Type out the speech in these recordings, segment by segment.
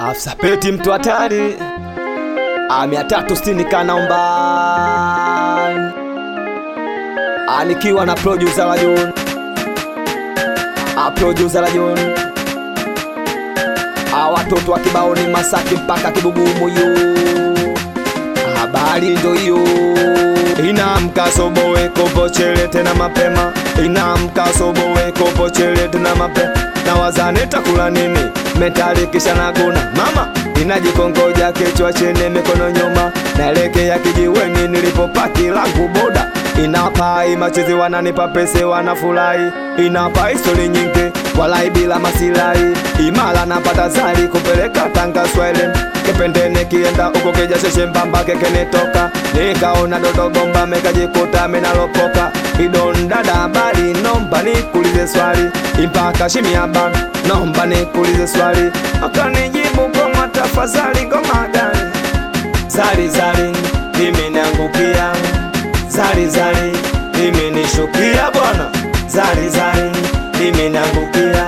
Afsa Peti mtu hatari 360 kanaomba anikiwa na producer la John producer la John watoto wa kibao ni Masaki mpaka Kibugumo yo. Habari ndo hiyo. Inamka sobowe kopo chele tena mapema. Inamka sobowe kopo chele tena mapema. Na wazane takula nini? Metali kisha naguna. Mama inajikongoja kichwa chene mikono nyuma. Naelekea kijiweni nilipopaki langu boda. Inapai machizi wananipa pese wanafurahi. Inapai stori nyingi walai bila masilai. Imala napata zari kupeleka Tanga Swahili. Kipendene kienda uko keja sheshe mbamba kekene toka. Nikaona dodo gomba mekajikuta menalopoka. Idon dada habari nomba nikuulize swali. Impaka shimia bang nomba nikuulize swali. Akanijibu goma tafadhali goma gani? Zari zari mimi nangukia. Zari zari mimi nishukia bwana. Zari zari mimi nangukia.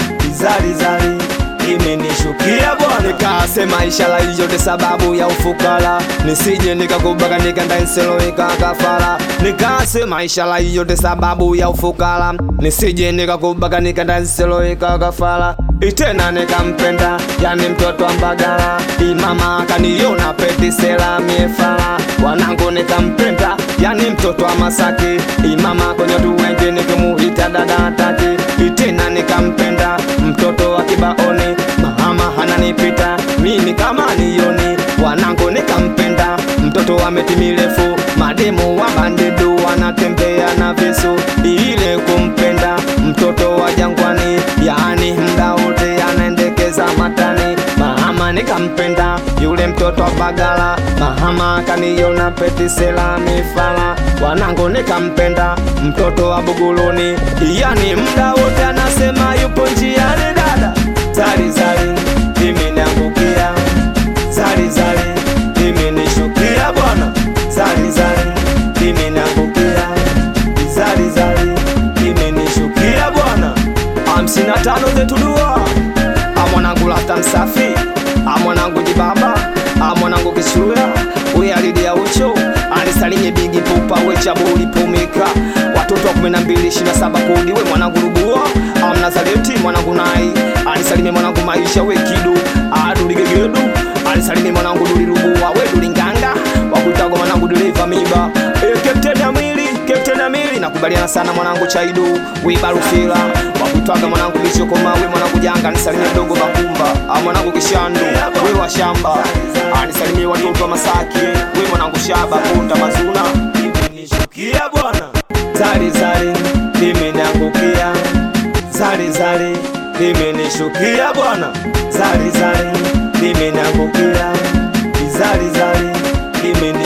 Zari zari mimi nishukia bwana. Nikasema ishara hiyo ni sababu ya ufukara. Nisije nikakubaka nikanda nselo ikakafara. Nikasema ishara hiyo ni sababu ya ufukara. Nisije nikakubaka nikanda nselo ikakafara. Itena nikampenda yani mtoto wa Mbagala. Imama akaniona Peti sela miefala. Wanangu nikampenda yani mtoto wa Masaki. Imama kwenye watu wengi nikimuita dada hataki. Itena nikampenda mtoto wa Kibaoni. Mama hananipita mimi kama nioni. Wanangu nikampenda mtoto wa Meti mirefu. Mademu wa Bandedu wanatembea na visu. Ile kumpenda mtoto wa Jangwani yani mda wote anaendekeza matani. Mama nikampenda yule mtoto wa Mbagala. Mama kaniona Peti sela mifala. Wanangu nikampenda mtoto wa Buguruni yani mda wote anasema yupo njiani dada. Zari zari mimi nangukia. Zari zari mimi nishukia bwana. Zari zari mimi nangukia. Zari zari mimi nishukia bwana. 55 zetu dua. Mwanangu lata msafi. Mwanangu jibaba. Mwanangu kishura. Uye alidia ucho. Anisalinye bigi pupa wecha buli pumika. Watoto wa 12-27 kudi we mwanangu rubua. Mnazaleti mwanangu nai. Anisalime mwanangu maisha we kidu. Duli gegedu. Anisalime mwanangu duli rubua we duli nganga. Wakutago mwanangu deliver miba. Captain Amili, Captain Amili. Nakubaliana sana mwanangu Chaidu. We barufila. Wakutaga mwanangu bichoko mawe mwanangu janga. Anisalime dogo bakumba. Mwanangu kishandu. We wa shamba. Anisalime watoto wa Masaki. We mwanangu shaba punda mazuna. Mimi nishukia bwana. Zari zari mimi nangukia. Zari zari mimi nishukia bwana. Zari zari mimi nangukia. Zari zari mimi